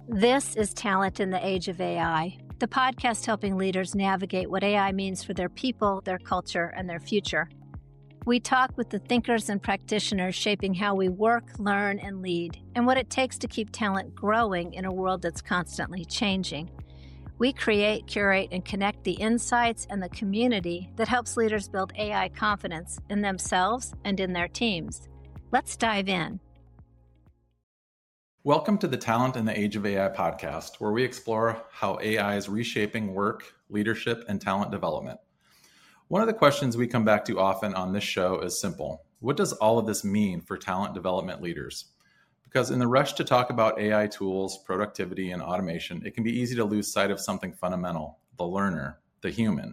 This is Talent in the Age of AI, the podcast helping leaders navigate what AI means for their people, their culture, and their future. We talk with the thinkers and practitioners shaping how we work, learn, and lead, and what it takes to keep talent growing in a world that's constantly changing. We create, curate, and connect the insights and the community that helps leaders build AI confidence in themselves and in their teams. Let's dive in. Welcome to the Talent in the Age of AI podcast, where we explore how AI is reshaping work, leadership, and talent development. One of the questions we come back to often on this show is simple. What does all of this mean for talent development leaders? Because in the rush to talk about AI tools, productivity, and automation, it can be easy to lose sight of something fundamental, the learner, the human.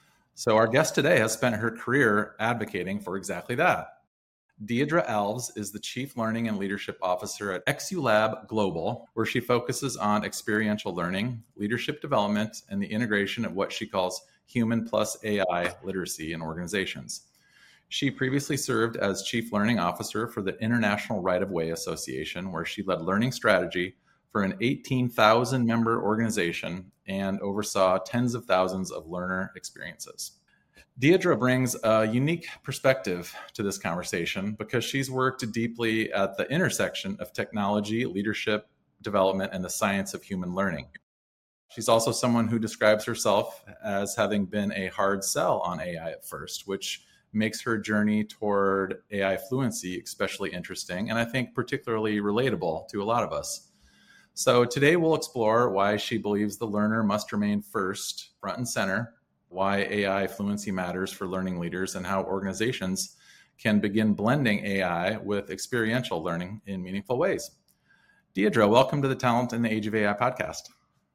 So our guest today has spent her career advocating for exactly that. Deidre Alves is the Chief Learning and Leadership Officer at XULab Global, where she focuses on experiential learning, leadership development, and the integration of what she calls human plus AI literacy in organizations. She previously served as Chief Learning Officer for the International Right-of-Way Association, where she led learning strategy for an 18,000-member organization and oversaw tens of thousands of learner experiences. Deidre brings a unique perspective to this conversation because she's worked deeply at the intersection of technology, leadership, development, and the science of human learning. She's also someone who describes herself as having been a hard sell on AI at first, which makes her journey toward AI fluency especially interesting and I think particularly relatable to a lot of us. So today we'll explore why she believes the learner must remain first, front and center, why AI fluency matters for learning leaders, and how organizations can begin blending AI with experiential learning in meaningful ways. Deidre, welcome to the Talent in the Age of AI podcast.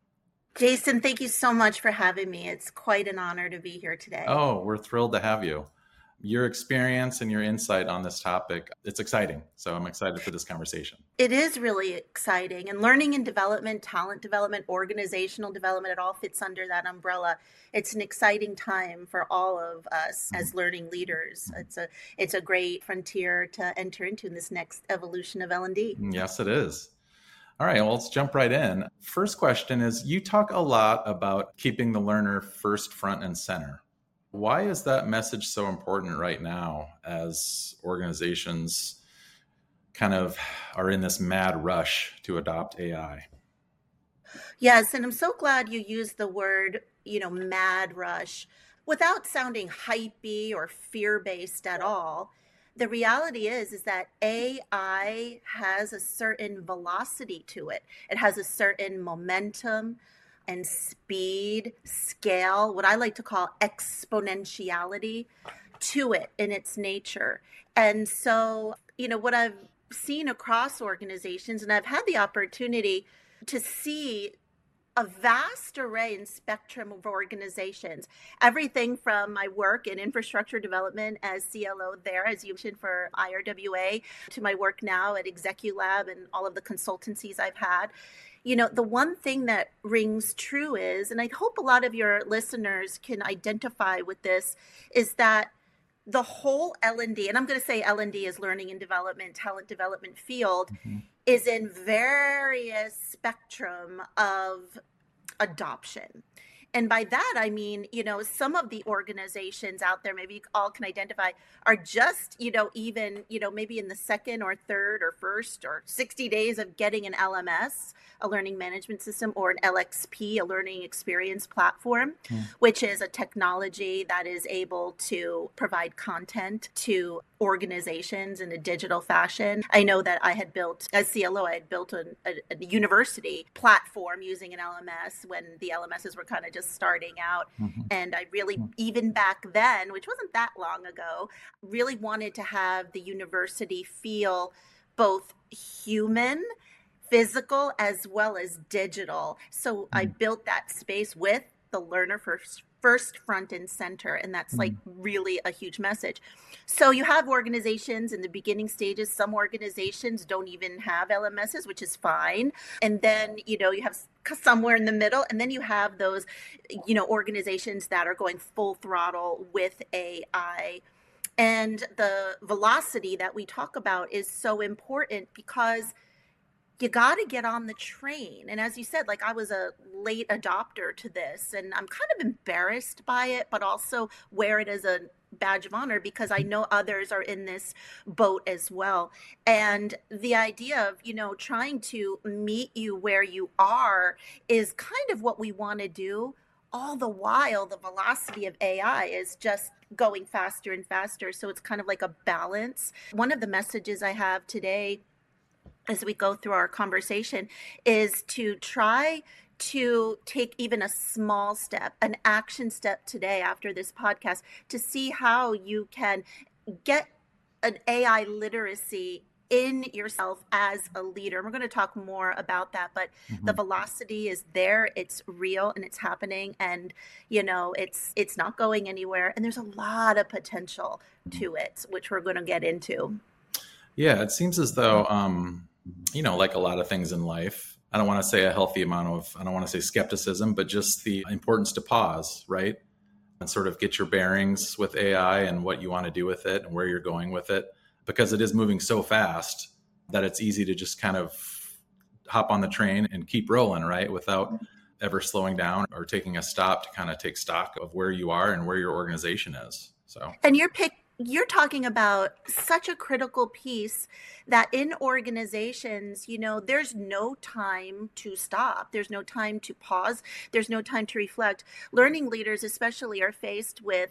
Jason, thank you so much for having me. It's quite an honor to be here today. Oh, we're thrilled to have you. Your experience and your insight on this topic, it's exciting. So I'm excited for this conversation. It is really exciting. And learning and development, talent development, organizational development, it all fits under that umbrella. It's an exciting time for all of us as learning leaders. It's a great frontier to enter into in this next evolution of L&D. Yes, it is. All right, well, let's jump right in. First question is, you talk a lot about keeping the learner first, front, and center. Why is that message so important right now as organizations kind of are in this mad rush to adopt AI? Yes, and I'm so glad you used the word, mad rush without sounding hypey or fear-based at all. The reality is that AI has a certain velocity to it. It has a certain momentum and speed, scale, what I like to call exponentiality to it in its nature. And so, what I've seen across organizations, and I've had the opportunity to see a vast array and spectrum of organizations, everything from my work in infrastructure development as CLO there, as you mentioned, for IRWA, to my work now at XULab and all of the consultancies I've had. The one thing that rings true is, and I hope a lot of your listeners can identify with this, is that the whole L&D, and I'm going to say L&D is learning and development, talent development field, is in various spectrum of adoption. And by that, I mean, some of the organizations out there, maybe you all can identify, are just, even, maybe in the second or third or first or 60 days of getting an LMS, a learning management system, or an LXP, a learning experience platform, which is a technology that is able to provide content to organizations in a digital fashion. I know that I had built, as CLO, I had built a university platform using an LMS when the LMSs were kind of just starting out. And I really, even back then, which wasn't that long ago, really wanted to have the university feel both human, physical, as well as digital. So I built that space with the learner first, front and center. And that's like really a huge message. So you have organizations in the beginning stages. Some organizations don't even have LMSs, which is fine. And then, you have somewhere in the middle. And then you have those, organizations that are going full throttle with AI. And the velocity that we talk about is so important because you got to get on the train. And as you said, like I was a late adopter to this, and I'm kind of embarrassed by it, but also wear it as a badge of honor because I know others are in this boat as well. And the idea of, trying to meet you where you are is kind of what we want to do. All the while, the velocity of AI is just going faster and faster. So it's kind of like a balance. One of the messages I have today as we go through our conversation is to try to take even a small step, an action step today after this podcast to see how you can get an AI literacy in yourself as a leader. And we're going to talk more about that, but the velocity is there, it's real, and it's happening, and it's not going anywhere, and there's a lot of potential to it, which we're going to get into. Yeah, it seems as though like a lot of things in life, I don't want to say a healthy amount of, I don't want to say skepticism, but just the importance to pause, right? And sort of get your bearings with AI and what you want to do with it and where you're going with it, because it is moving so fast that it's easy to just kind of hop on the train and keep rolling, right? Without ever slowing down or taking a stop to kind of take stock of where you are and where your organization is. So, and you're talking about such a critical piece that in organizations, there's no time to stop. There's no time to pause. There's no time to reflect. Learning leaders especially are faced with,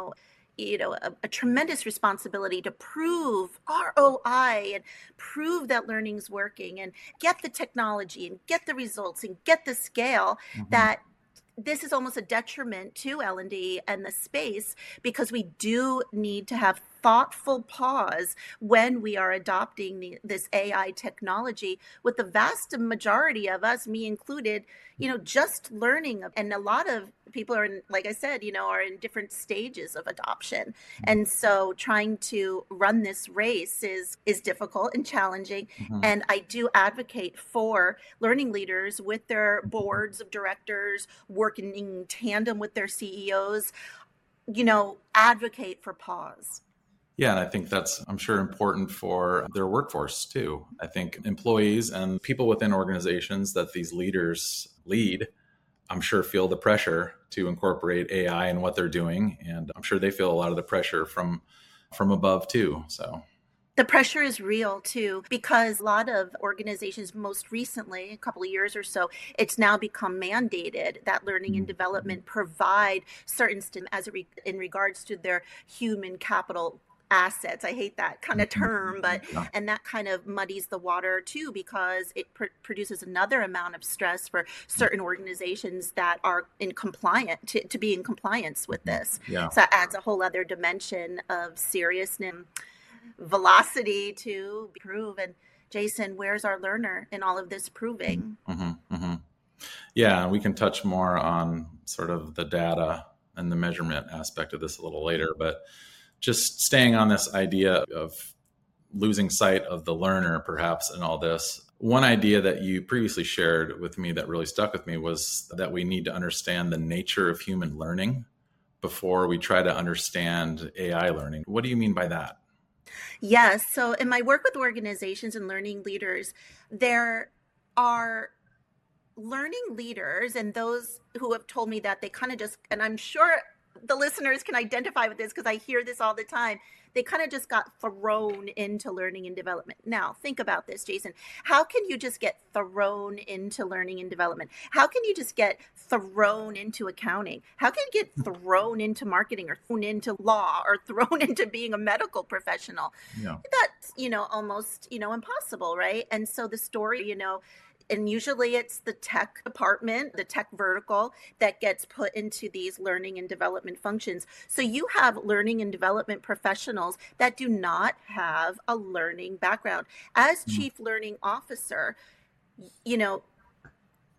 a tremendous responsibility to prove ROI and prove that learning's working and get the technology and get the results and get the scale that this is almost a detriment to L&D and the space, because we do need to have thoughtful pause when we are adopting this AI technology, with the vast majority of us, me included, just learning. And a lot of people are, like I said, are in different stages of adoption. And so trying to run this race is difficult and challenging. And I do advocate for learning leaders with their boards of directors, working in tandem with their CEOs, advocate for pause. Yeah, and I think that's, I'm sure, important for their workforce too. I think employees and people within organizations that these leaders lead, I'm sure feel the pressure to incorporate AI in what they're doing. And I'm sure they feel a lot of the pressure from above too. So the pressure is real too, because a lot of organizations, most recently, a couple of years or so, it's now become mandated that learning and development provide certain in regards to their human capital assets. I hate that kind of term, but and that kind of muddies the water too, because it produces another amount of stress for certain organizations that are in compliant to be in compliance with this. Yeah. So that adds a whole other dimension of seriousness, velocity to prove. And Jason, where's our learner in all of this proving? Yeah, and we can touch more on sort of the data and the measurement aspect of this a little later, but just staying on this idea of losing sight of the learner, perhaps, in all this. One idea that you previously shared with me that really stuck with me was that we need to understand the nature of human learning before we try to understand AI learning. What do you mean by that? Yes. So in my work with organizations and learning leaders, there are learning leaders and those who have told me that they kind of just, and I'm sure the listeners can identify with this because I hear this all the time, they kind of just got thrown into learning and development. Now, think about this, Jason. How can you just get thrown into learning and development? How can you just get thrown into accounting? How can you get thrown into marketing or thrown into law or thrown into being a medical professional? Yeah. That's, almost, impossible, right? And so the story, and usually it's the tech department, the tech vertical that gets put into these learning and development functions. So you have learning and development professionals that do not have a learning background. As chief learning officer,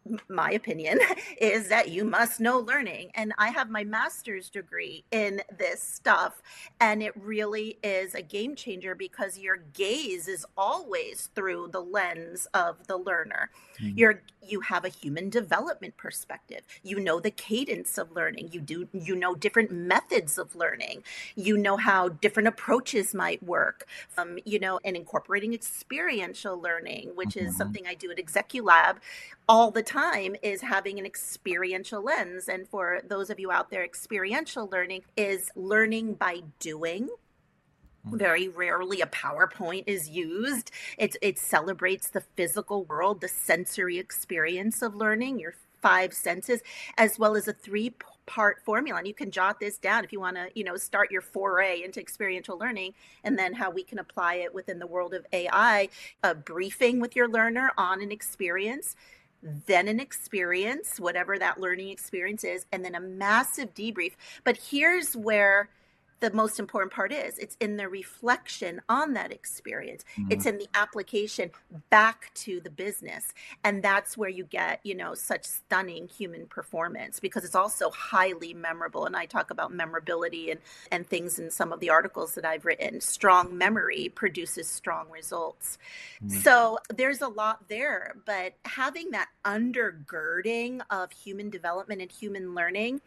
my opinion is that you must know learning. And I have my master's degree in this stuff. And it really is a game changer because your gaze is always through the lens of the learner. Mm. You have a human development perspective. You know the cadence of learning. You know different methods of learning. You know how different approaches might work. And incorporating experiential learning, which is something I do at ExecuLab all the time, is having an experiential lens. And for those of you out there, experiential learning is learning by doing. Very rarely a PowerPoint is used. It celebrates the physical world, the sensory experience of learning, your 5 senses, as well as a 3-part formula. And you can jot this down if you want to, start your foray into experiential learning, and then how we can apply it within the world of AI. A briefing with your learner on an experience, then an experience, whatever that learning experience is, and then a massive debrief. But here's where the most important part is. It's in the reflection on that experience. It's in the application back to the business. And that's where you get, such stunning human performance, because it's also highly memorable. And I talk about memorability and things in some of the articles that I've written. Strong memory produces strong results. So there's a lot there, but having that undergirding of human development and human learning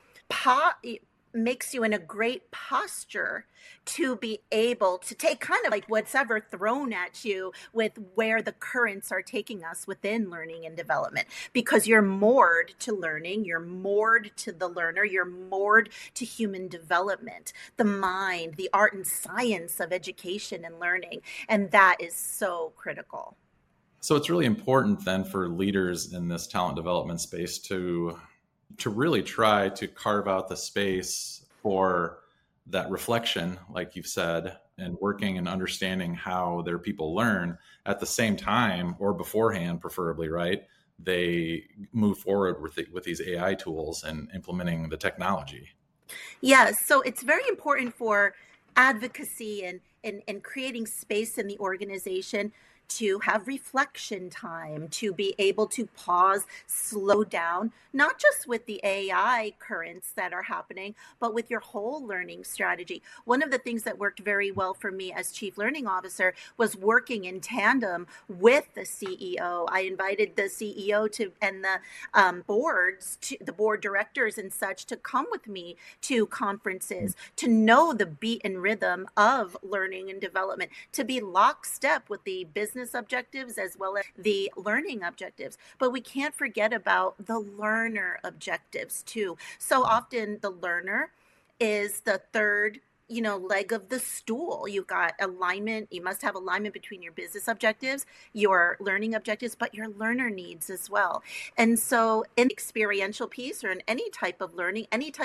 makes you in a great posture to be able to take kind of like what's ever thrown at you with where the currents are taking us within learning and development, because you're moored to learning, you're moored to the learner, you're moored to human development, the mind, the art and science of education and learning. And that is so critical. So it's really important then for leaders in this talent development space to really try to carve out the space for that reflection, like you've said, and working and understanding how their people learn at the same time, or beforehand, preferably, right? They move forward with these AI tools and implementing the technology. Yes. So it's very important for advocacy and creating space in the organization to have reflection time, to be able to pause, slow down, not just with the AI currents that are happening, but with your whole learning strategy. One of the things that worked very well for me as Chief Learning Officer was working in tandem with the CEO. I invited the CEO and the boards, the board directors and such, to come with me to conferences, to know the beat and rhythm of learning and development, to be lockstep with the business objectives as well as the learning objectives. But we can't forget about the learner objectives too. So often the learner is the third leg of the stool. You've got alignment. You must have alignment between your business objectives, your learning objectives, but your learner needs as well. And so in the experiential piece, or in any type of learning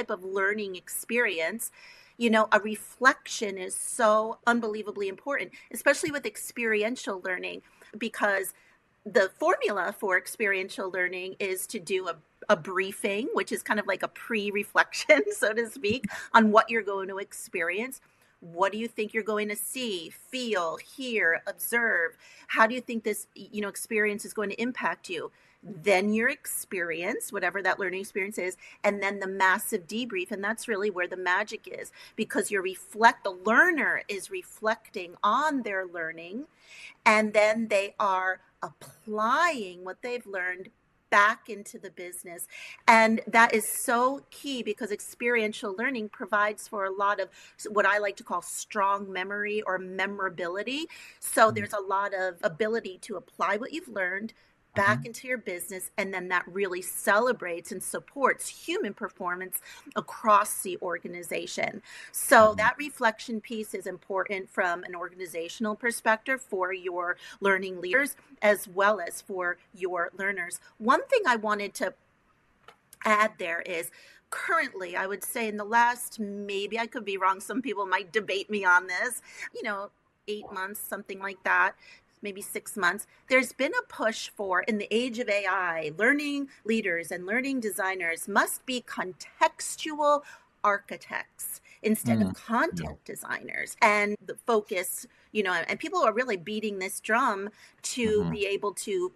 experience, a reflection is so unbelievably important, especially with experiential learning, because the formula for experiential learning is to do a briefing, which is kind of like a pre-reflection, so to speak, on what you're going to experience. What do you think you're going to see, feel, hear, observe? How do you think this, experience is going to impact you? Then your experience, whatever that learning experience is, and then the massive debrief. And that's really where the magic is, because the learner is reflecting on their learning, and then they are applying what they've learned back into the business. And that is so key, because experiential learning provides for a lot of what I like to call strong memory or memorability. So there's a lot of ability to apply what you've learned back into your business, and then that really celebrates and supports human performance across the organization. So that reflection piece is important from an organizational perspective for your learning leaders as well as for your learners. One thing I wanted to add there is, currently, I would say in the last, maybe I could be wrong, some people might debate me on this, 8 months, something like that, maybe 6 months, there's been a push for, in the age of AI, learning leaders and learning designers must be contextual architects instead of content designers. And the focus, and people are really beating this drum to be able to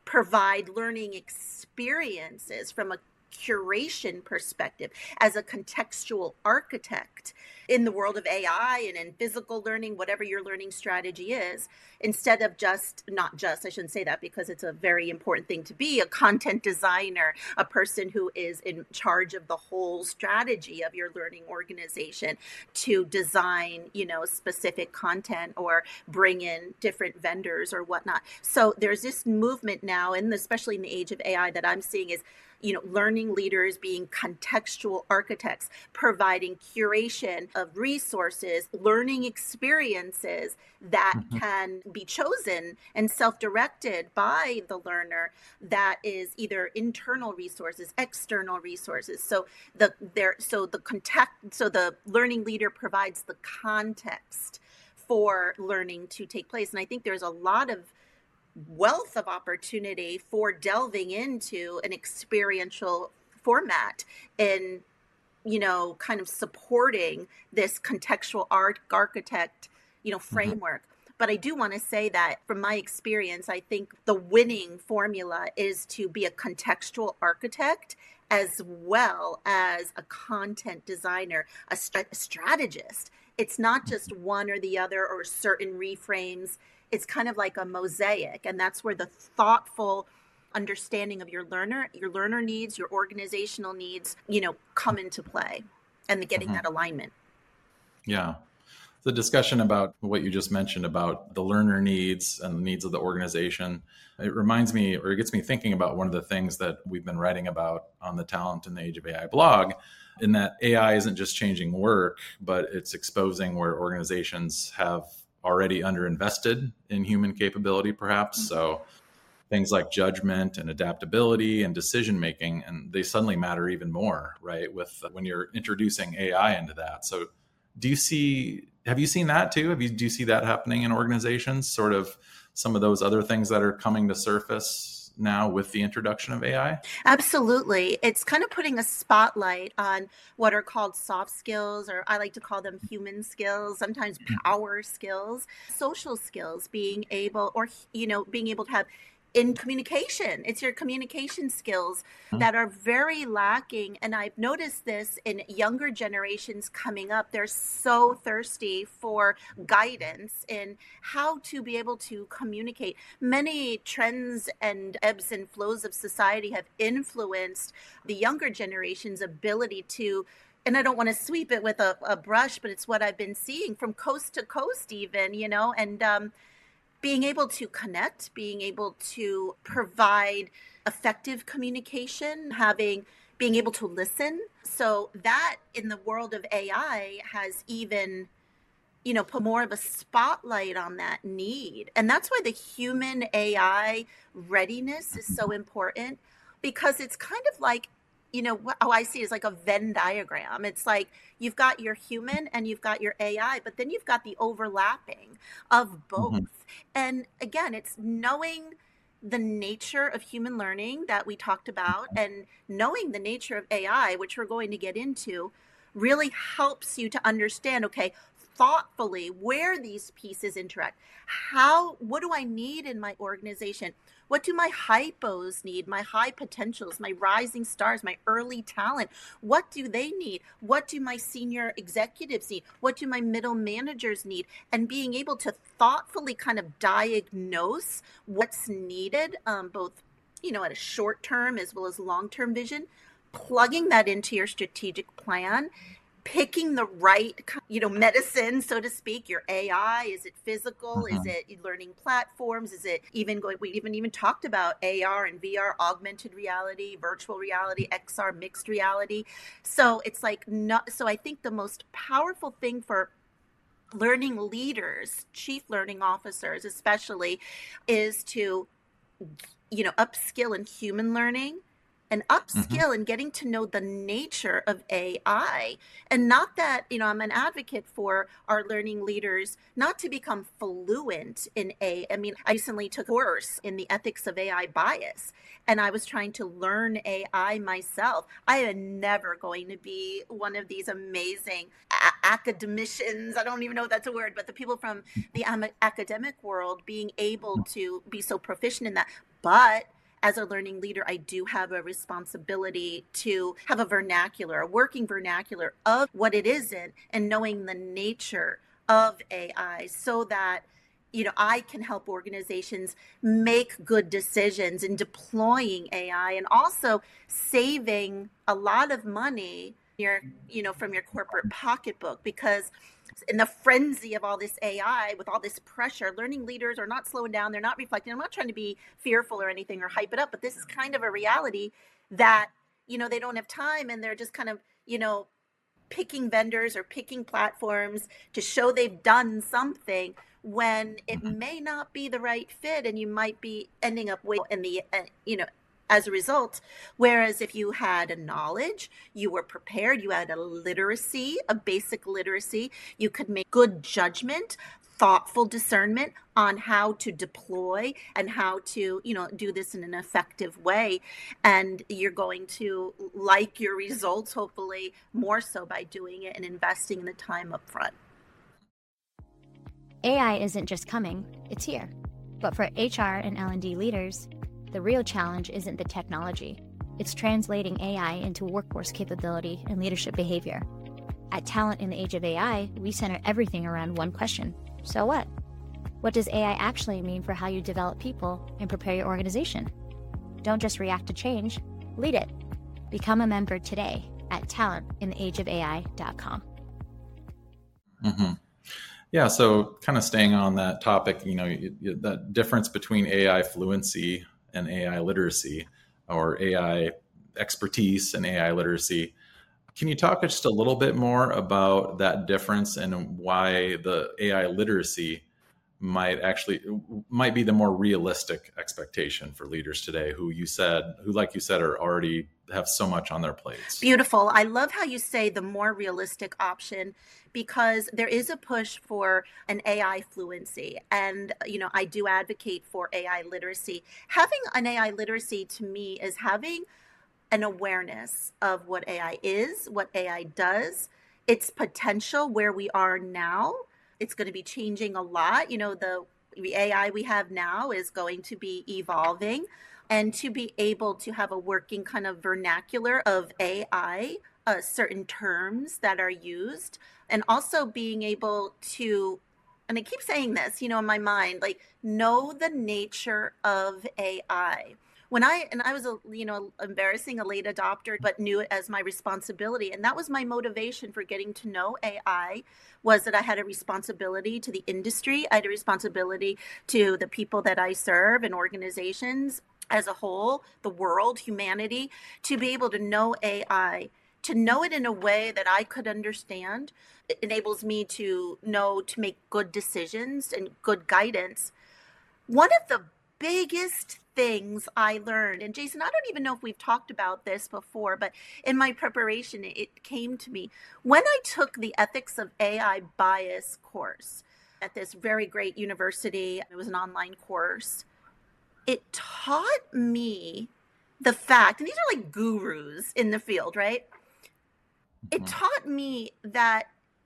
provide learning experiences from a curation perspective as a contextual architect in the world of AI and in physical learning, whatever your learning strategy is, instead of I shouldn't say that because it's a very important thing to be a content designer, a person who is in charge of the whole strategy of your learning organization to design, specific content or bring in different vendors or whatnot. So there's this movement now, and especially in the age of AI that I'm seeing is, learning leaders being contextual architects, providing curation of resources, learning experiences that can be chosen and self-directed by the learner, that is either internal resources, external resources. So the learning leader provides the context for learning to take place. And I think there's a lot of wealth of opportunity for delving into an experiential format and, kind of supporting this contextual architect, framework. But I do want to say that from my experience, I think the winning formula is to be a contextual architect as well as a content designer, a strategist. It's not just one or the other or certain reframes. It's kind of like a mosaic, and that's where the thoughtful understanding of your learner needs, your organizational needs, come into play, and getting that alignment. Yeah. The discussion about what you just mentioned about the learner needs and the needs of the organization, it reminds me, or it gets me thinking about one of the things that we've been writing about on the Talent in the Age of AI blog, in that AI isn't just changing work, but it's exposing where organizations have already underinvested in human capability, perhaps. So things like judgment and adaptability and decision making, and they suddenly matter even more, right? With when you're introducing AI into that. So have you seen that too? Do you see that happening in organizations? Sort of some of those other things that are coming to surface now with the introduction of AI? Absolutely. It's kind of putting a spotlight on what are called soft skills, or I like to call them human skills, sometimes power skills, social skills, being able to have in communication. It's your communication skills that are very lacking. And I've noticed this in younger generations coming up. They're so thirsty for guidance in how to be able to communicate. Many trends and ebbs and flows of society have influenced the younger generation's ability to, and I don't want to sweep it with a brush, but it's what I've been seeing from coast to coast even, and being able to connect, being able to provide effective communication, being able to listen. So that in the world of AI has even, put more of a spotlight on that need. And that's why the human AI readiness is so important, because it's kind of like, how I see it is like a Venn diagram. It's like you've got your human and you've got your AI, but then you've got the overlapping of both. And again, it's knowing the nature of human learning that we talked about, and knowing the nature of AI, which we're going to get into, really helps you to understand, okay, thoughtfully where these pieces interact. What do I need in my organization? What do my hypos need, my high potentials, my rising stars, my early talent? What do they need? What do my senior executives need? What do my middle managers need? And being able to thoughtfully kind of diagnose what's needed, both, at a short term as well as long-term vision, plugging that into your strategic plan, picking the right, medicine, so to speak, your AI. Is it physical? Is it learning platforms? Is it we even talked about AR and VR, augmented reality, virtual reality, XR, mixed reality. So it's like, so I think the most powerful thing for learning leaders, chief learning officers especially, is to, upskill in human learning, and upskill in getting to know the nature of AI. And not that, I'm an advocate for our learning leaders not to become fluent in AI. I mean, I recently took a course in the ethics of AI bias, and I was trying to learn AI myself. I am never going to be one of these amazing academicians. I don't even know if that's a word, but the people from the academic world being able to be so proficient in that. But as a learning leader, I do have a responsibility to have a vernacular, a working vernacular of what it isn't, and knowing the nature of AI so that I can help organizations make good decisions in deploying AI and also saving a lot of money from your corporate pocketbook, because in the frenzy of all this AI, with all this pressure, learning leaders are not slowing down. They're not reflecting. I'm not trying to be fearful or anything or hype it up, but this is kind of a reality that, they don't have time, and they're just kind of, picking vendors or picking platforms to show they've done something when it may not be the right fit, and you might be ending up with in the as a result. Whereas if you had a knowledge, you were prepared, you had a literacy, a basic literacy, you could make good judgment, thoughtful discernment on how to deploy and how to do this in an effective way, and you're going to like your results, hopefully more so, by doing it and investing the time up front. AI isn't just coming, it's here. But for HR and L&D leaders, the real challenge isn't the technology. It's translating AI into workforce capability and leadership behavior. At Talent in the Age of AI, we center everything around one question. So what? What does AI actually mean for how you develop people and prepare your organization? Don't just react to change, lead it. Become a member today at talentintheageofai.com. Mm-hmm. Yeah, so kind of staying on that topic, the difference between AI fluency and AI literacy, or AI expertise and AI literacy. Can you talk just a little bit more about that difference and why the AI literacy might be the more realistic expectation for leaders today who, like you said, are already have so much on their plates? Beautiful. I love how you say the more realistic option, because there is a push for an AI fluency. And, I do advocate for AI literacy. Having an AI literacy to me is having an awareness of what AI is, what AI does, its potential, where we are now. It's going to be changing a lot. The AI we have now is going to be evolving, and to be able to have a working kind of vernacular of AI, certain terms that are used, and also being able to, and I keep saying this, in my mind, like, know the nature of AI. I was embarrassing a late adopter, but knew it as my responsibility. And that was my motivation for getting to know AI, was that I had a responsibility to the industry. I had a responsibility to the people that I serve and organizations as a whole, the world, humanity, to be able to know AI, to know it in a way that I could understand. It enables me to know, to make good decisions and good guidance. One of the biggest things I learned, and Jason, I don't even know if we've talked about this before, but in my preparation, it came to me when I took the Ethics of AI Bias course at this very great university. It was an online course. It taught me the fact, and these are like gurus in the field, right? It taught me that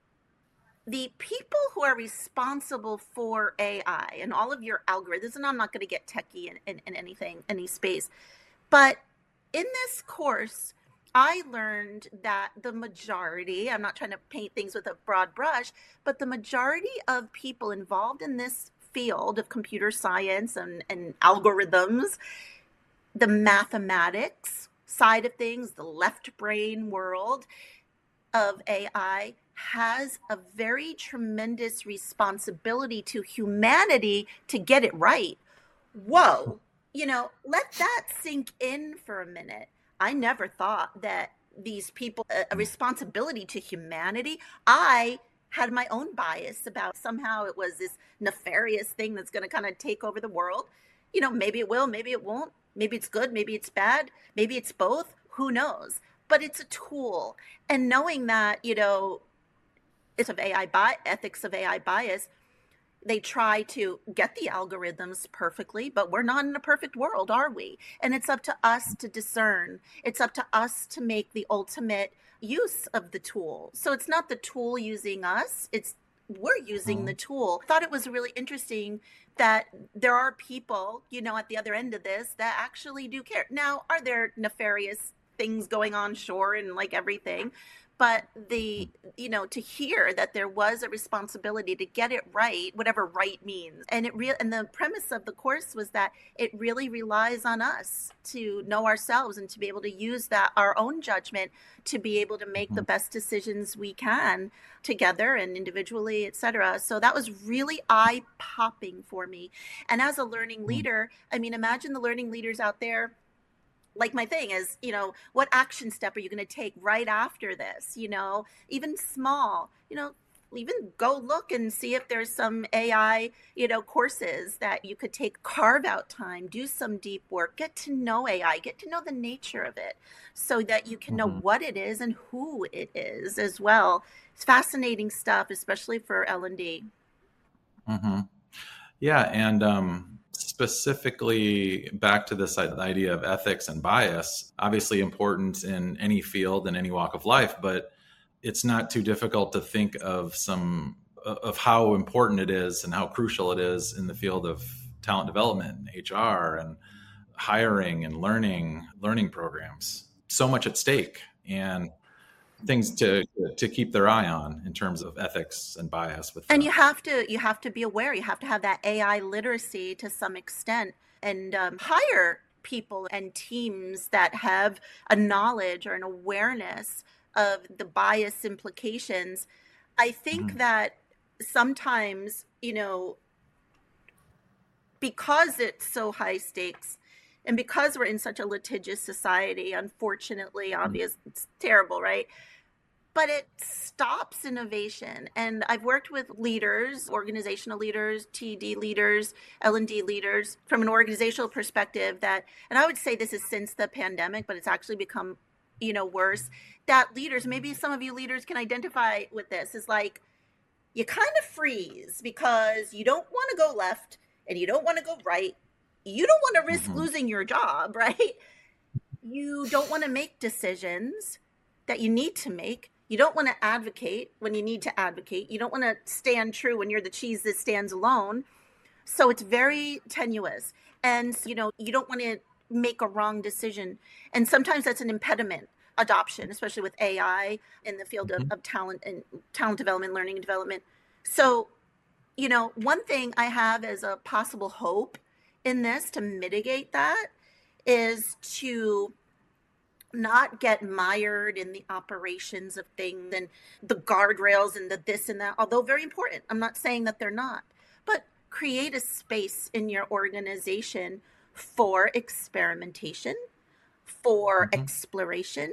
the people who are responsible for AI and all of your algorithms, and I'm not going to get techie in any space, but in this course, I learned that the majority, I'm not trying to paint things with a broad brush, but the majority of people involved in this field of computer science and algorithms, the mathematics side of things, the left brain world of AI, has a very tremendous responsibility to humanity to get it right. Whoa, let that sink in for a minute. I never thought that these people, a responsibility to humanity. I had my own bias about somehow it was this nefarious thing that's going to kind of take over the world. Maybe it will, maybe it won't. Maybe it's good, maybe it's bad, maybe it's both. Who knows? But it's a tool. And knowing that, it's of ethics of AI bias, they try to get the algorithms perfectly, but we're not in a perfect world, are we? And it's up to us to discern. It's up to us to make the ultimate use of the tool. So it's not the tool using us. It's we're using the tool. I thought it was really interesting that there are people, at the other end of this that actually do care. Now, are there nefarious things going on? Sure, and like everything. But to hear that there was a responsibility to get it right, whatever right means. And and the premise of the course was that it really relies on us to know ourselves and to be able to use our own judgment to be able to make the best decisions we can together and individually, et cetera. So that was really eye-popping for me. And as a learning leader, imagine the learning leaders out there. Like, my thing is, what action step are you going to take right after this? Even small, even go look and see if there's some AI, courses that you could take, carve out time, do some deep work, get to know AI, get to know the nature of it so that you can know what it is and who it is as well. It's fascinating stuff, especially for L&D. Yeah. And, specifically back to this idea of ethics and bias, obviously important in any field and any walk of life, but it's not too difficult to think of how important it is and how crucial it is in the field of talent development, HR, and hiring and learning programs. So much at stake and things to keep their eye on in terms of ethics and bias with them. And you have to be aware. You have to have that AI literacy to some extent, and hire people and teams that have a knowledge or an awareness of the bias implications. I think that sometimes, because it's so high stakes, and because we're in such a litigious society, unfortunately, obvious, it's terrible, right? But it stops innovation. And I've worked with leaders, organizational leaders, TD leaders, L&D leaders from an organizational perspective and I would say this is since the pandemic, but it's actually become, worse, that leaders, maybe some of you leaders can identify with this, is like, you kind of freeze because you don't want to go left and you don't want to go right. You don't want to risk losing your job, right? You don't want to make decisions that you need to make. You don't want to advocate when you need to advocate. You don't want to stand true when you're the cheese that stands alone. So it's very tenuous. And, you don't want to make a wrong decision. And sometimes that's an impediment, adoption, especially with AI in the field of talent and talent development, learning and development. So, one thing I have as a possible hope in this to mitigate that is to not get mired in the operations of things and the guardrails and the this and that, although very important. I'm not saying that they're not, but create a space in your organization for experimentation, for exploration,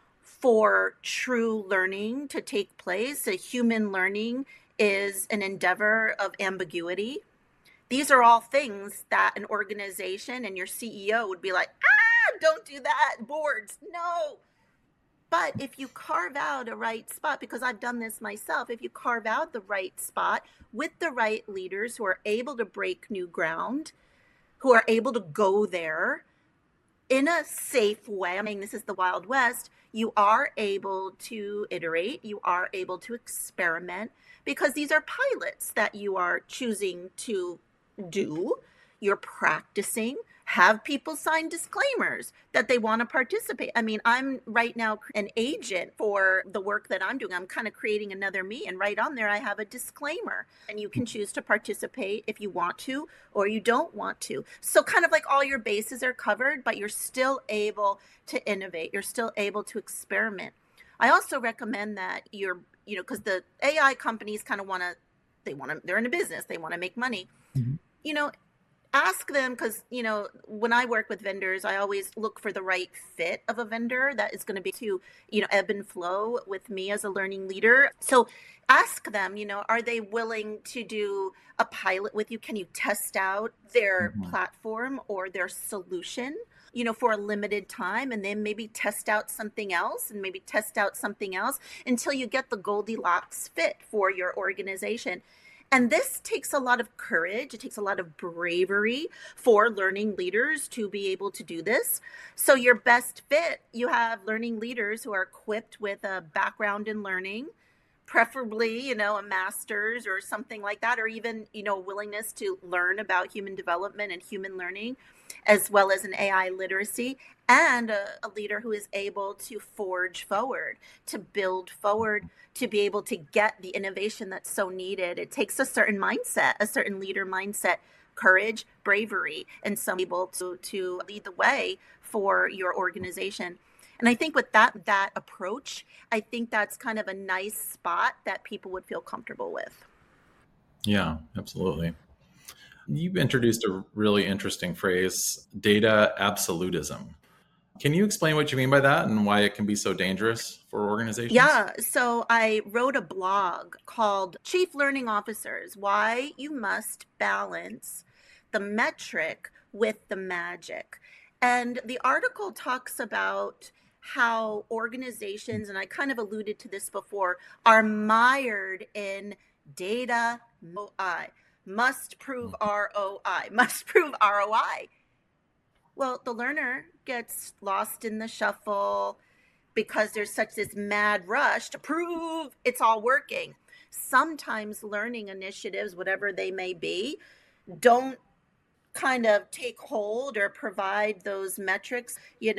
for true learning to take place. A human learning is an endeavor of ambiguity. These are all things that an organization and your CEO would be like, don't do that, boards, no. But if you carve out a right spot, because I've done this myself, if you carve out the right spot with the right leaders who are able to break new ground, who are able to go there in a safe way, I mean, this is the Wild West, you are able to iterate, you are able to experiment, because these are pilots that you are choosing to do. You're practicing. Have people sign disclaimers that they want to participate. I mean, I'm right now an agent for the work that I'm doing. I'm kind of creating another me. And right on there, I have a disclaimer. And you can choose to participate if you want to or you don't want to. So kind of like all your bases are covered, but you're still able to innovate. You're still able to experiment. I also recommend that because the AI companies kind of they're in a business. They want to make money. Ask them, because, when I work with vendors, I always look for the right fit of a vendor that is going to be to, ebb and flow with me as a learning leader. So ask them, are they willing to do a pilot with you? Can you test out their platform or their solution, for a limited time, and then maybe test out something else and maybe test out something else until you get the Goldilocks fit for your organization. And this takes a lot of courage. It takes a lot of bravery for learning leaders to be able to do this. So your best fit, you have learning leaders who are equipped with a background in learning, preferably, a master's or something like that, or even, willingness to learn about human development and human learning, as well as an AI literacy, and a leader who is able to forge forward, to build forward, to be able to get the innovation that's so needed. It takes a certain mindset, a certain leader mindset, courage, bravery, and some able to lead the way for your organization. And I think with that approach, I think that's kind of a nice spot that people would feel comfortable with. Yeah, absolutely. You've introduced a really interesting phrase, data absolutism. Can you explain what you mean by that and why it can be so dangerous for organizations? Yeah, so I wrote a blog called Chief Learning Officers, Why You Must Balance the Metric with the Magic. And the article talks about how organizations, and I kind of alluded to this before, are mired in data ROI, must prove ROI, must prove ROI. Well, the learner gets lost in the shuffle because there's such this mad rush to prove it's all working. Sometimes learning initiatives, whatever they may be, don't kind of take hold or provide those metrics,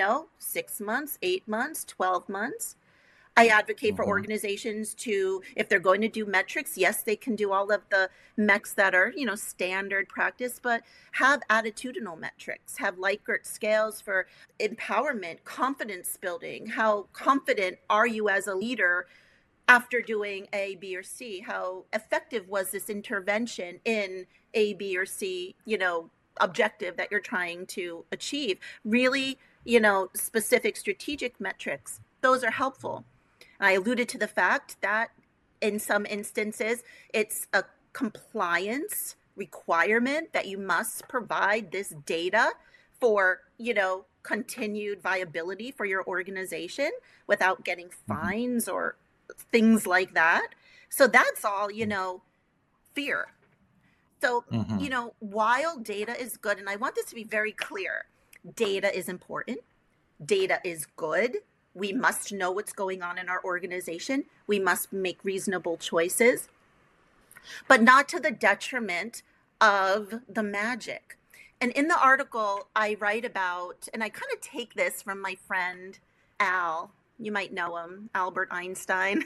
6 months, 8 months, 12 months. I advocate for organizations to, if they're going to do metrics, yes, they can do all of the metrics that are, standard practice, but have attitudinal metrics, have Likert scales for empowerment, confidence building. How confident are you as a leader after doing A, B, or C? How effective was this intervention in A, B, or C, objective that you're trying to achieve? Really, specific strategic metrics. Those are helpful. I alluded to the fact that in some instances, it's a compliance requirement that you must provide this data for, continued viability for your organization without getting fines or things like that. So that's all, fear. So, while data is good, and I want this to be very clear, data is important, data is good. We must know what's going on in our organization. We must make reasonable choices, but not to the detriment of the magic. And in the article, I write about, and I kind of take this from my friend Al, you might know him, Albert Einstein.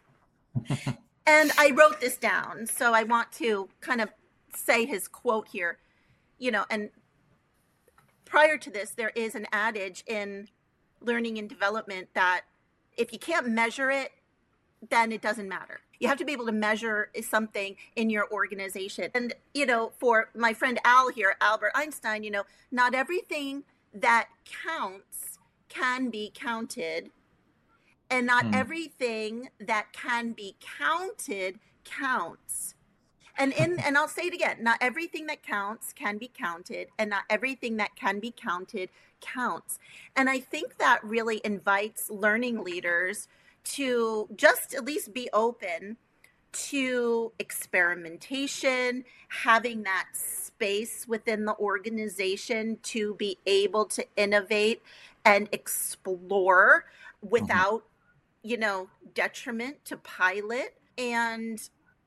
And I wrote this down, so I want to kind of say his quote here, and prior to this, there is an adage in learning and development that if you can't measure it, then it doesn't matter. You have to be able to measure something in your organization. And, for my friend Al here, Albert Einstein, not everything that counts can be counted. And not everything that can be counted counts. And I'll say it again, not everything that counts can be counted, and not everything that can be counted counts. And I think that really invites learning leaders to just at least be open to experimentation, having that space within the organization to be able to innovate and explore without, detriment to pilot. And,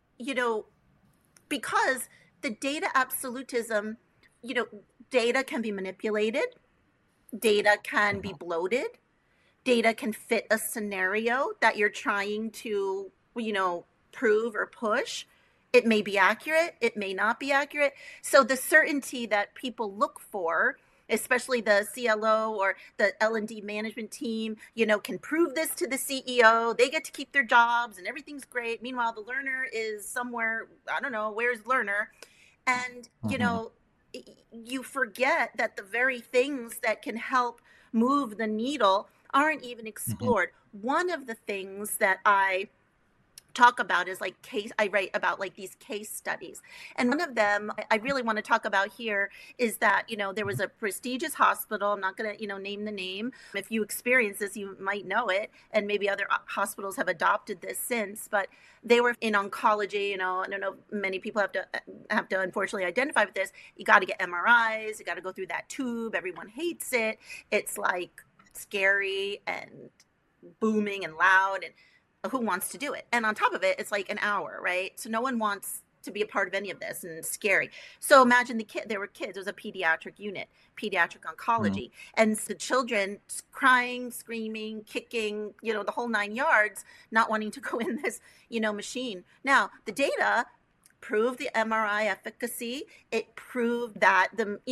because the data absolutism, data can be manipulated, data can be bloated, data can fit a scenario that you're trying to, prove or push. It may be accurate, it may not be accurate. So the certainty that people look for, especially the CLO or the L&D management team, can prove this to the CEO. They get to keep their jobs and everything's great. Meanwhile, the learner is somewhere, I don't know, where's learner? And, you forget that the very things that can help move the needle aren't even explored. One of the things that I talk about is I write about these case studies. And one of them I really want to talk about here is that, there was a prestigious hospital. I'm not going to, name the name. If you experience this, you might know it. And maybe other hospitals have adopted this since, but they were in oncology. I don't know, many people have to unfortunately identify with this. You got to get MRIs. You got to go through that tube. Everyone hates it. It's scary and booming and loud. And who wants to do it? And on top of it, it's like an hour, right? So no one wants to be a part of any of this, and it's scary. So imagine there were kids, it was a pediatric unit, pediatric oncology, and the children crying, screaming, kicking, the whole 9 yards, not wanting to go in this, machine. Now, the data proved the MRI efficacy. It proved that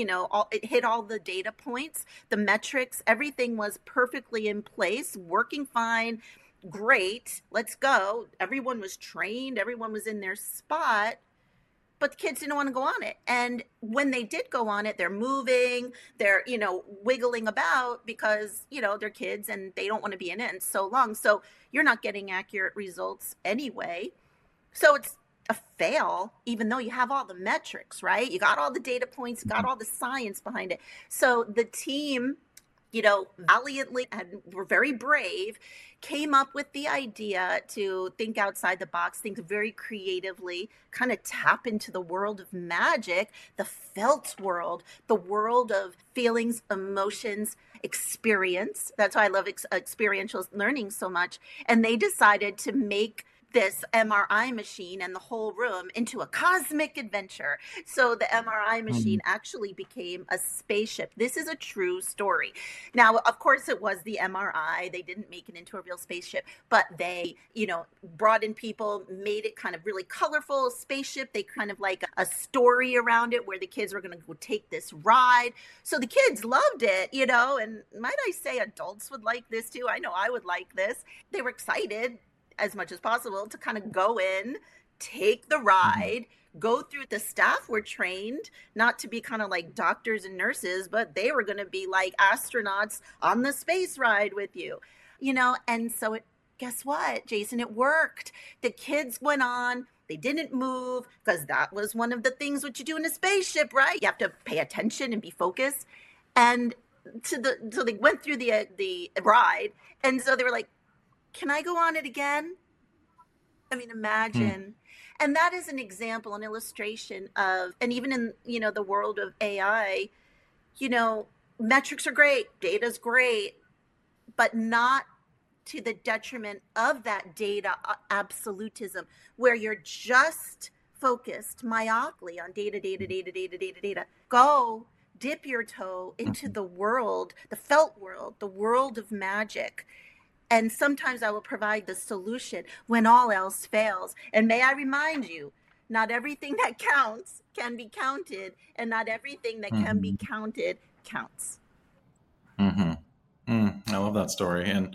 it hit all the data points, the metrics, everything was perfectly in place, working fine. Great, let's go. Everyone was trained, everyone was in their spot, but the kids didn't want to go on it. And when they did go on it, they're moving, they're, wiggling about because, they're kids and they don't want to be in it so long. So you're not getting accurate results anyway. So it's a fail, even though you have all the metrics, right? You got all the data points, got all the science behind it. So the team, valiantly and were very brave, came up with the idea to think outside the box, think very creatively, kind of tap into the world of magic, the felt world, the world of feelings, emotions, experience. That's why I love experiential learning so much. And they decided to make this MRI machine and the whole room into a cosmic adventure. So the MRI machine actually became a spaceship. This is a true story. Now, of course, it was the MRI. They didn't make it into a real spaceship, but they, brought in people, made it kind of really colorful spaceship. They kind of like a story around it where the kids were going to go take this ride. So the kids loved it, and might I say adults would like this too. I know I would like this. They were excited as much as possible to kind of go in, take the ride, go through. The staff were trained not to be kind of like doctors and nurses, but they were going to be like astronauts on the space ride with you, and so guess what, Jason, it worked. The kids went on, they didn't move because that was one of the things what you do in a spaceship, right? You have to pay attention and be focused. And so they went through the ride. And so they were like, can I go on it again? I mean, imagine. And that is an example, an illustration of, and even in, the world of AI, metrics are great, data's great, but not to the detriment of that data absolutism, where you're just focused myopically on data. Go dip your toe into the world, the felt world, the world of magic. And sometimes I will provide the solution when all else fails. And may I remind you, not everything that counts can be counted, and not everything that can be counted counts. I love that story. And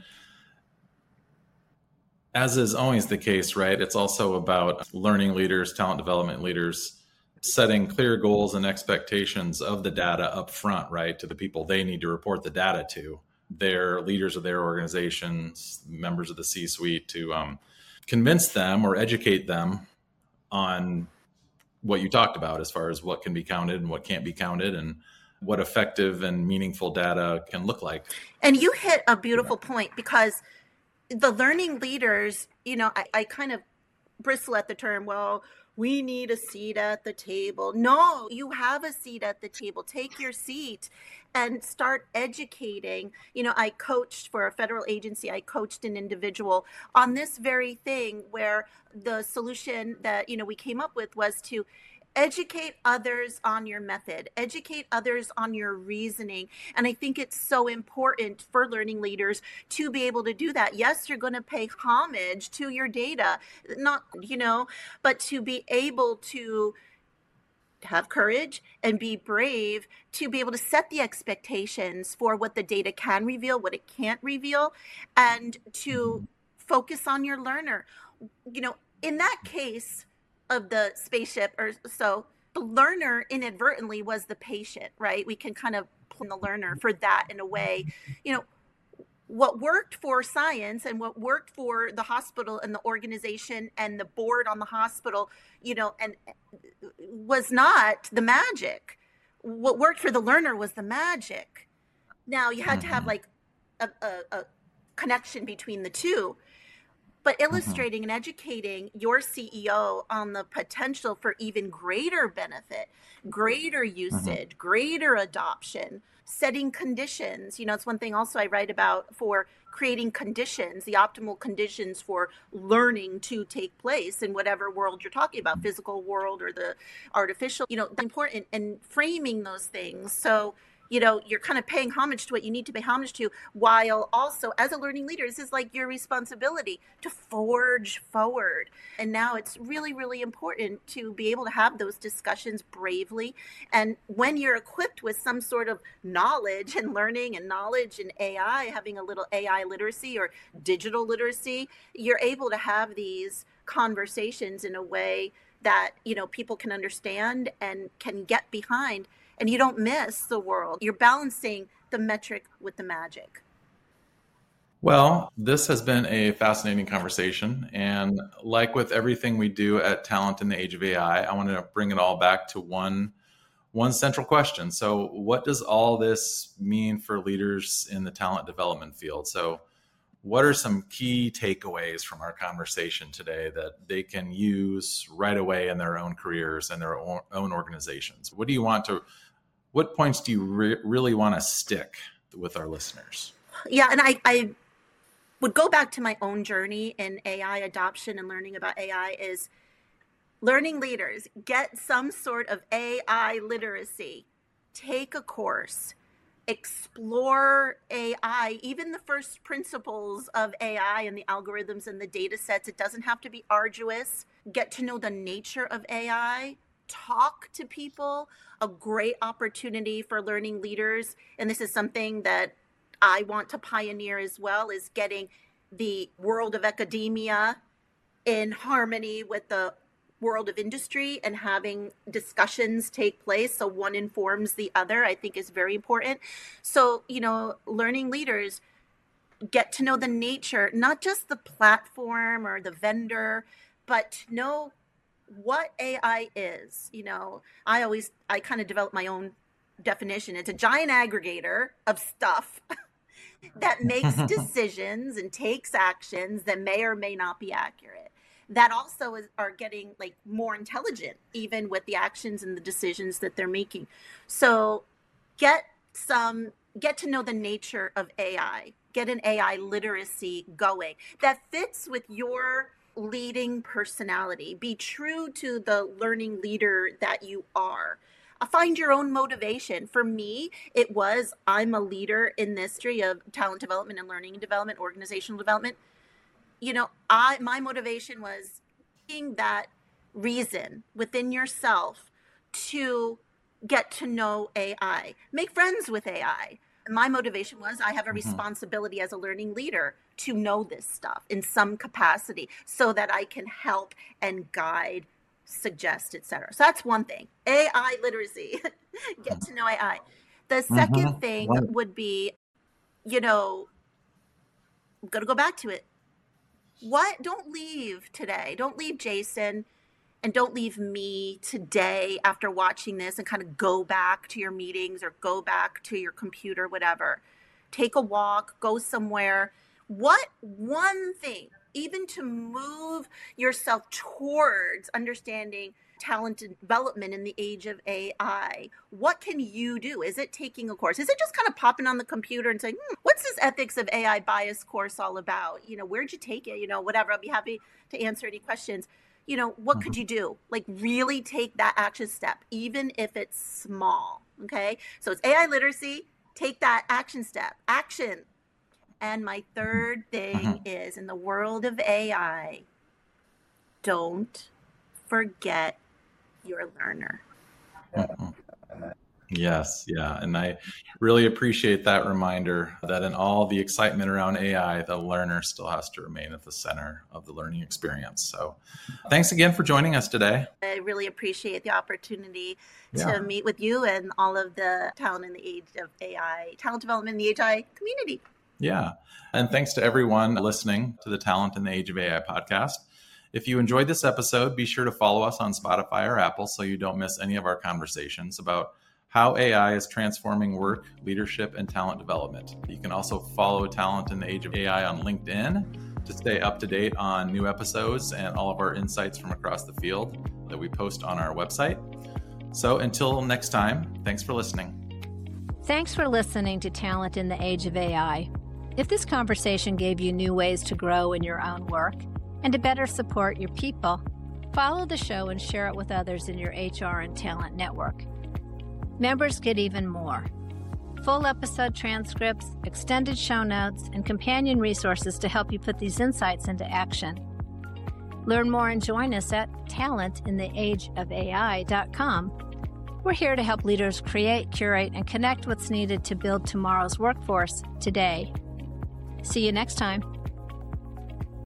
as is always the case, right, it's also about learning leaders, talent development leaders, setting clear goals and expectations of the data up front, right, to the people they need to report the data to. Their leaders of their organizations, members of the C-suite, to convince them or educate them on what you talked about as far as what can be counted and what can't be counted and what effective and meaningful data can look like. And you hit a beautiful point, because the learning leaders, I kind of bristle at the term, well, we need a seat at the table. No, you have a seat at the table. Take your seat and start educating. I coached for a federal agency. I coached an individual on this very thing, where the solution that, we came up with was to educate others on your method, educate others on your reasoning. And I think it's so important for learning leaders to be able to do that. Yes, you're going to pay homage to your data, but to be able to have courage and be brave to be able to set the expectations for what the data can reveal, what it can't reveal, and to focus on your learner. In that case of the spaceship, or so, the learner inadvertently was the patient, right? We can kind of blame the learner for that in a way. What worked for science and what worked for the hospital and the organization and the board on the hospital, and was not the magic. What worked for the learner was the magic. Now you had to have like a connection between the two. but illustrating and educating your CEO on the potential for even greater benefit, greater usage, greater adoption, setting conditions. It's one thing also I write about for creating conditions, the optimal conditions for learning to take place in whatever world you're talking about, physical world or the artificial, important, and framing those things. So, you're kind of paying homage to what you need to pay homage to, while also as a learning leader, this is like your responsibility to forge forward. And now it's really, really important to be able to have those discussions bravely. And when you're equipped with some sort of knowledge and learning and knowledge in AI, having a little AI literacy or digital literacy, you're able to have these conversations in a way that, people can understand and can get behind. And you don't miss the world. You're balancing the metric with the magic. Well, this has been a fascinating conversation. And like with everything we do at Talent in the Age of AI, I want to bring it all back to one central question. So what does all this mean for leaders in the talent development field? So what are some key takeaways from our conversation today that they can use right away in their own careers and their own organizations? What points do you really want to stick with our listeners? Yeah, and I would go back to my own journey in AI adoption and learning about AI is learning leaders, get some sort of AI literacy, take a course, explore AI, even the first principles of AI and the algorithms and the data sets. It doesn't have to be arduous. Get to know the nature of AI. Talk to people. A great opportunity for learning leaders, and this is something that I want to pioneer as well, is getting the world of academia in harmony with the world of industry and having discussions take place so one informs the other, I think is very important. So, learning leaders get to know the nature, not just the platform or the vendor, but to know what AI is. I kind of develop my own definition. It's a giant aggregator of stuff that makes decisions and takes actions that may or may not be accurate, that also are getting like more intelligent, even with the actions and the decisions that they're making. So get to know the nature of AI, get an AI literacy going that fits with your leading personality. Be true to the learning leader that you are. Find your own motivation. For me, it was, I'm a leader in this industry of talent development and learning development, organizational development. My motivation was being that reason within yourself to get to know AI, make friends with AI. My motivation was, I have a responsibility as a learning leader to know this stuff in some capacity so that I can help and guide, suggest, etc. So that's one thing. AI literacy, get to know AI. The second thing would be, I'm going to go back to it. Don't leave today. Don't leave Jason, and don't leave me today after watching this and kind of go back to your meetings or go back to your computer, whatever. Take a walk, go somewhere. What one thing, even to move yourself towards understanding talent and development in the age of AI, what can you do? Is it taking a course? Is it just kind of popping on the computer and saying, what's this ethics of AI bias course all about? Where'd you take it? Whatever. I'll be happy to answer any questions. What could you do? Like really take that action step, even if it's small. Okay. So it's AI literacy. Take that action step. Action. And my third thing is, in the world of AI, don't forget your learner. Yes. Yeah. And I really appreciate that reminder that in all the excitement around AI, the learner still has to remain at the center of the learning experience. So thanks again for joining us today. I really appreciate the opportunity to meet with you and all of the talent in the age of AI, talent development in the AI community. Yeah. And thanks to everyone listening to the Talent in the Age of AI podcast. If you enjoyed this episode, be sure to follow us on Spotify or Apple so you don't miss any of our conversations about how AI is transforming work, leadership, and talent development. You can also follow Talent in the Age of AI on LinkedIn to stay up to date on new episodes and all of our insights from across the field that we post on our website. So until next time, thanks for listening. Thanks for listening to Talent in the Age of AI. If this conversation gave you new ways to grow in your own work and to better support your people, follow the show and share it with others in your HR and talent network. Members get even more: full episode transcripts, extended show notes, and companion resources to help you put these insights into action. Learn more and join us at talentintheageofai.com. We're here to help leaders create, curate, and connect what's needed to build tomorrow's workforce today. See you next time.